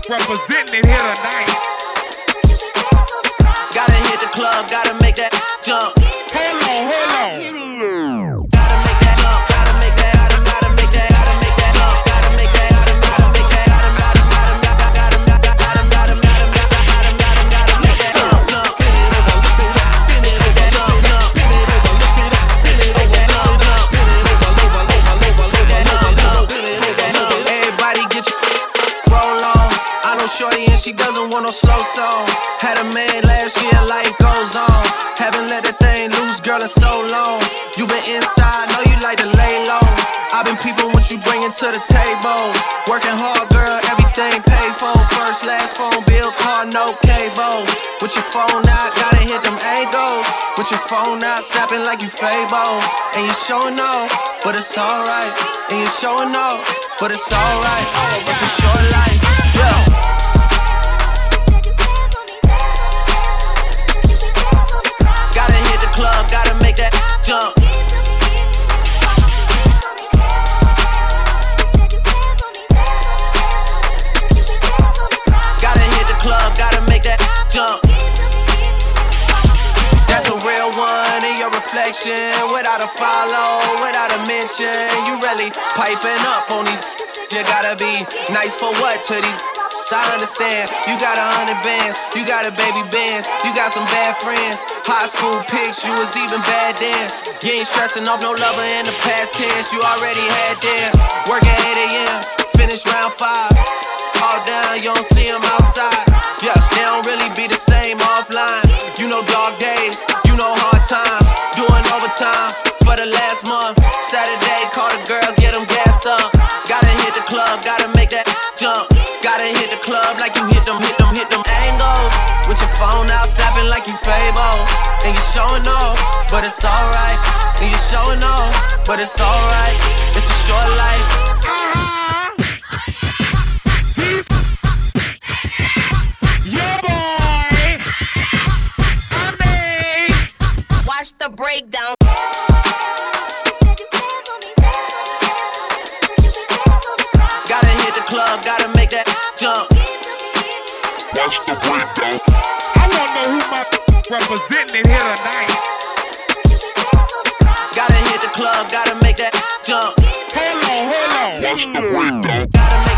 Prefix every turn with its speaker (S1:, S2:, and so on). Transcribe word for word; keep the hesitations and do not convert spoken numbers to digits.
S1: representing it here tonight.
S2: Gotta hit the club, gotta make that jump.
S1: Hold on, hold on.
S2: Gotta make that jump, gotta make that, gotta, gotta make that, gotta make that jump, gotta make that, gotta, gotta make that, gotta, gotta, gotta, gotta, gotta, gotta, gotta, gotta, gotta, gotta, gotta make that jump, jump. Everybody get your roll on. I know shorty and she doesn't want no slow song. Had a man last year, life goes on. Haven't let that thing loose, girl, in so long. You been inside, know you like to lay low. I've been peeping what you bringing to the table. Working hard, girl, everything paid for. First, last phone bill, car, no cable. With your phone out, gotta hit them angles. With your phone out, snapping like you Fable. And you showing off, but it's alright. And you showing off, but it's alright. It's a short life, yeah. Club, gotta make that jump. Gotta hit the club, gotta make that jump. That's a real one in your reflection. Without a follow, without a mention. You really piping up on these. You gotta be nice for what to these. I understand, you got a hundred bands, you got a baby bands, you got some bad friends. High school pics, you was even bad then. You ain't stressing off no lover in the past tense, you already had them. Work at eight a.m., finish round five. All down, you don't see them outside. Yeah, they don't really be the same offline. You know dog days, you know hard times. Doing overtime for the last month. Saturday, call the girls, get them gassed up. Gotta hit the club, gotta make that jump. Gotta hit the club like you hit them, hit them, hit them angles. With your phone out, snapping like you Fable. And you showing off, but it's alright. And you showing off, but it's alright. It's a short life.
S1: Yeah, boy. I mean,
S3: watch the breakdown.
S2: Gotta hit the club, gotta make that jump.
S1: watch the breakdown. I wanna know who my representing it here tonight.
S2: Gotta hit the club, gotta make that jump.
S1: Hold on, hold on.
S2: Watch the breakdown. Gotta make